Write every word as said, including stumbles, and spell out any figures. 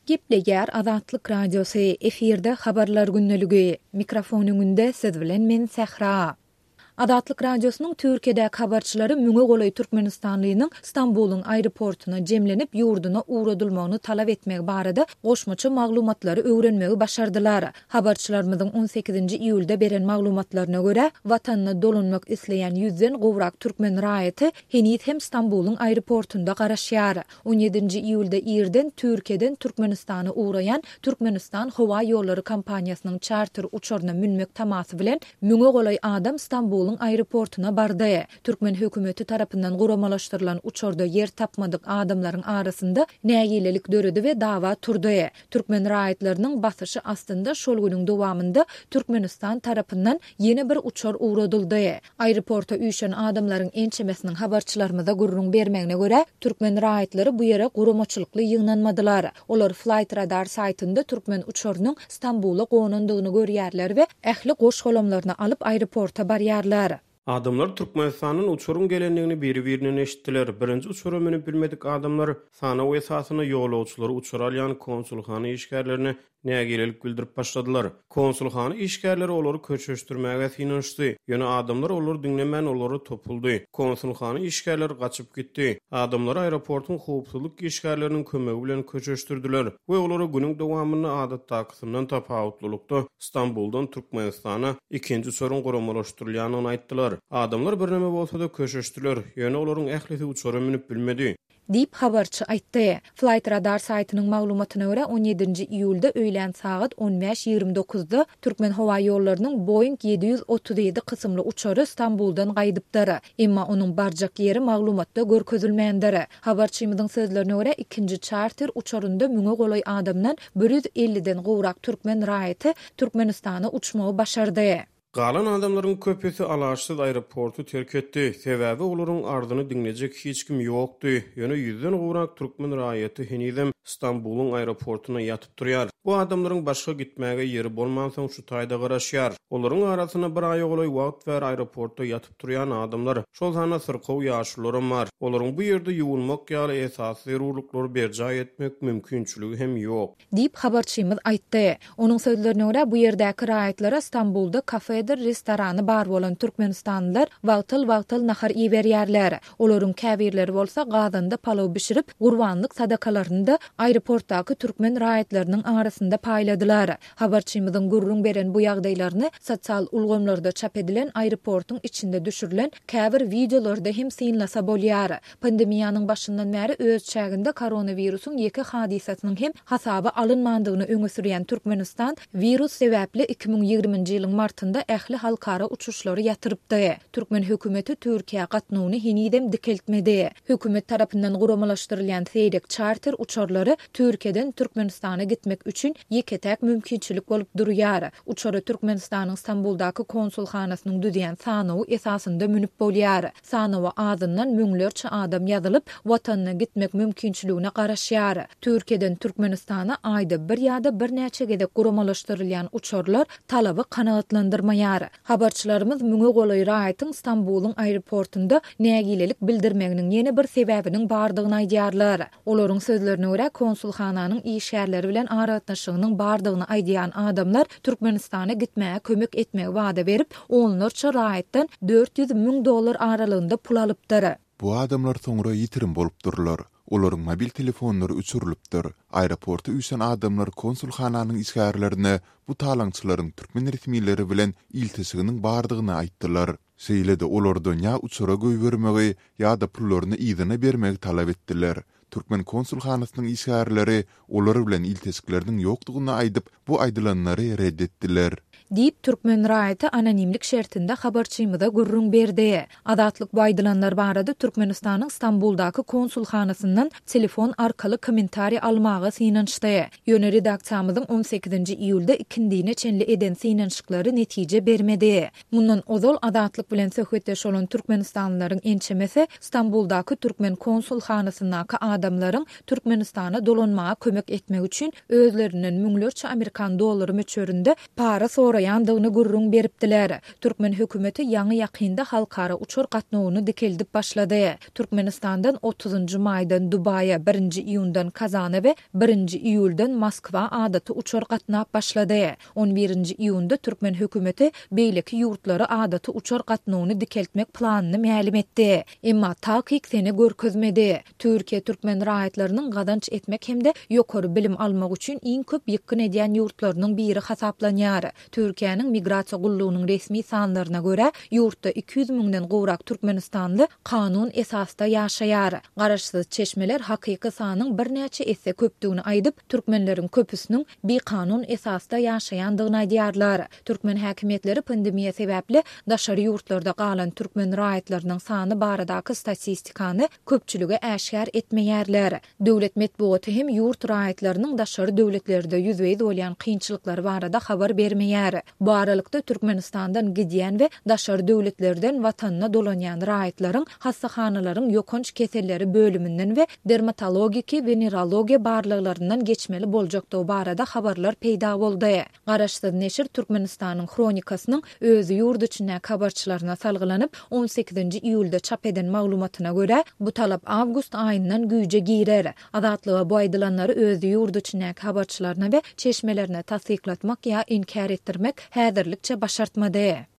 Gepleger Azatlyk Radiosu efirde habarlar günneligi. Mikrofonunde siz bilen men Sehra. Azatlyk Radiosynyň Türkiýede habarçylary Müňe Golay Türkmenistanlynyň Istanbulyň aeroportuna jemlenip ýurduna uğradylmagyny talap etmek barada goşmaça maglumatlary öwrenmegi başardylar. Habarçylarymyzyň on sekizinji iýulda beren maglumatlaryna görä, watanyna dolanmak isleýän ýüzden gowrak türkmen raýaty henüz hem Istanbulyň aeroportunda garaşýar. on ýedinji iýulda ýerden Türkiýeden Türkmenistana uğrayan Türkmenistan Howa ýolları kompaniýasynyň charter uçaryna münmek tamasy bilen Müňe Golay adam Istanbul aeroportuna bardy. Türkmen hökümeti tarapyndan guramalaşdyrylan uçarda yer tapmadyk adamlaryň arasynda nägilelik döredi we dawa turdy. Türkmen raýatlarynyň basyşy astynda şol günüň dowamında Türkmenistan tarapyndan ýene bir uçar uğradyldy. Aeroporta üýşen adamlaryň ençemesiniň habarçylarymyza gurrun bermegine görä, Türkmen raýatlary bu ýere guramaçylykly ýygnanmadylar. Olar Flight Radar saytynda Türkmen uçarynyň Istanbula gonandygyny görýärler we ähli goşgolamlaryny alyp aeroporta barýarlar. Adamlar Türkmenistanyň uçurum gelenligini biri-birine eşitdiler. Birinji uçura minip bilmedik adamlar sana we esasyna ýolagçylary uçura alýan konsulxana işgärlerini nägilelik bildirip başladylar. Konsulxana işgärleri olary köçeşdirmäge synanyşdy. Ýöne adamlar olary dinlemän olary topuldy. Konsulxana işgärleri gaçyp gitdi. Adamlar aeroportun howpsuzlyk işgärleriniň kömegi bilen köçeşdirdiler we olary günüň dowamyny adatdakysyndan tapawutlylykda Istanbuldan Türkmenistana ikinji sorun guramalaşdyrylýanyny aýtdylar. Adamlar bir näme bolsa da köçeşdiler. Ýöne olaryň ählisi uçura minip bilmedi. Dip habarçy aýtdy. Flight Radar saytynyň maglumatyna görä on ýedinji iýulda öýlen saat on beş ýigri dokuzda Türkmen Howa ýollarynyň Boeing yedi yüz otuz ýedi kysymly uçary Istanbuldan gaýdypdyr. Emma onuň barjak ýeri maglumatda görkezilmeýändir. Habarçymyzyň sözlerine görä ikinji charter uçarynda Müňe Golay adamdan bir yüz elliden gowrak türkmen raýaty Türkmenistana uçmagy başardy. Galan adamlaryň köpesi alaşsyz aeroportu terk etdi. Sebäbi olaryň ardyny dinlejek hiç kim ýokdy. Ýöne ýüzden gowrak türkmen raýaty henizem Istanbulyň aeroportuna ýatyp durýar. Bu adamlaryň başga gitmäge ýeri bolmansoň şu taýda garaşýar. Olaryň arasyna bir aýa golay wagt wer aeroportda ýatyp durýan adamlar şol sana syrkow ýaşulary bar. Olaryň bu ýerde ýuwulmak ýaly esas zerurlyklary berja etmek mümkinçiligi hem ýok. Dip habarçymyz aýtdy. Onuň sözlerine görä bu ýerdäki raýatlara Istanbulda kafe restorany bar bolan Türkmenistanlylar wagtyl-wagtyl nahar iýerýärler. Olaryň käbirleri bolsa gazanda palaw bişirip, gurbanlyk sadakalaryny da aeroportdaky türkmen raýatlarynyň arasynda paýladylar. Habarçymyzyň gurrun beren bu ýagdaýlaryny sosial ulgamlarda çap edilen aeroportun içinde düşürilen käbir videolarda hem synlasa bolýar. Pandemiýanyň başyndan bäri öz çäginde koronawirusyň ýeki hadisasynyň hem hasaby alynmandygyny öňe sürýän Türkmenistan virus sebäpli iki bin ýigriminji ýylyň martynda ähli halkara uçuşlary ýatyrypdy. Türkmen hökümeti Türkiýe gatnawyny henidem dikeltmedi. Hökümet tarapyndan guramalaşdyrylýan seýrek charter uçarlary Türkiýeden Türkmenistana gitmek üçin ýeketäk mümkinçilik bolup durýar. Uçary Türkmenistanyň Istanbuldaky konsulxanasynyň düzýän sanawy esasynda münip bolýar. Sanawy adyndan müňlerçe adam ýazylyp, watanyna gitmek mümkinçiligine garaşýar. Türkiýeden Türkmenistana aýda bir ýa-da bir näçe gedek guramalaşdyrylýan uçarlar talaby kanagatlandyrmaýar. Habarçylarymyz Müňe Golay raýatyň Istanbulyň aeroportunda nägilelik bildirmeginiň ýene bir sebäbiniň bardygyny aýdýarlar. Olaryň sözlerine görä konsulxananyň işgärleri bilen aratnaşygynyň bardygyny aýdýan adamlar Türkmenistana gitmäge kömek etmegi wada berip, onlarça raýatdan dört yüz miň dollar aralygynda pul alypdyr. Bu adamlar soňra ýitirim bolup durlar. Olaryň mobil telefonlary uçurylypdyr. Aeroporta üýsen adamlar konsulxananyň işgärlerini bu talaňçylaryň türkmen resmiýetleri bilen iltisiginiň bardygyny aýtdylar. Seýlede olardan ýa uçura göýbermegi ýa-da pullaryny ýygyna bermegi talap etdiler. Türkmen konsulxanasynyň işgärleri olar bilen iltisikleriniň ýokdugyny aýdyp bu aýdylanlary reddetdiler. Dip Türkmen raýaty anonimlik şertinde habarçymyza gurrun berdi. Adatlyk baýdylanlar barada Türkmenistanyň Istanbuldaky konsulxanasyndan telefon arkaly kommentari almagy synanşdy. Ýöne redaksiýamyzyň on sekizinji iýulda ikindine çenli eden synanşyklary netije bermedi. Mundan ozal adatlyk bilen söhbetdeş bolan Türkmenistanlylaryň ençemesi Istanbuldaky Türkmen konsulxanasynaky adamlaryň Türkmenistana dolanmaga kömek etmek üçin özlerinin müňlerçe Amerikan dollary möçberinde para soraýandygyny gurrun beripdiler. Türkmen hökümeti ýaňy ýakynda halkara uçur gatnawyny dikeldip başlady. Türkmenistandan otuzynjy maýdan Dubaýa, birinji iýundan Kazana we birinji iýuldan Moskwa adaty uçur gatnap başlady. on birinji iýunda Türkmen hökümeti beýleki ýurtlary adaty uçur gatnawyny dikeltmek planyny ma'lum etdi. Emma taýyk seni görkezmedi. Türkiýe türkmen raýatlarynyň gadanç etmek hemde ýokary bilim almak üçin iň köp ýykyn edýän ýurtlarynyň biri hasaplanýar. Türkiýanyň migrasiýa gullugynyň resmi sanlaryna görä, ýurtda iki yüz müňden gowrak türkmenistanly kanun esasda ýaşaýar. Garaşsyz çeşmeler hakyky sanyň bir näçe esse köpdigini aýdyp, türkmenleriň köpüsiniň bir kanun esasda ýaşaýandygyny aýdýarlar. Türkmen häkimetleri pandemiýa sebäpli daşary ýurtlarda galan türkmen raýatlarynyň sany baradaky statistikany köpçülüge äşkär etmeýärler. Döwlet medeniýeti hem ýurt raýatlarynyň daşary döwletlerde ýüzbeýiz bolýan kynçylyklar barada habar bermeýär. Bu aralykda Türkmenistandan gidýän we daşary döwletlerden watanyna dolanýan raýatlaryň hastahanalaryň ýokunç keselleri bölümünden we dermatologiki we neurologiýa barlyklarynyň geçmeli boljakdygy barada habarlar peýda boldy. Garaşsyz neşir Türkmenistanyň kronikasynyň özü ýurt içine habarçylaryna salgylanyp on sekizinji iýulda çap eden maglumatyna görä, bu talap awgust aýyndan güýje girer. Azatlyga bu aýdylanlary özü ýurt içine habarçylaryna we çeşmelerine tasdiklatmak ýa inkar etdirmek häzirlikçe başartmady.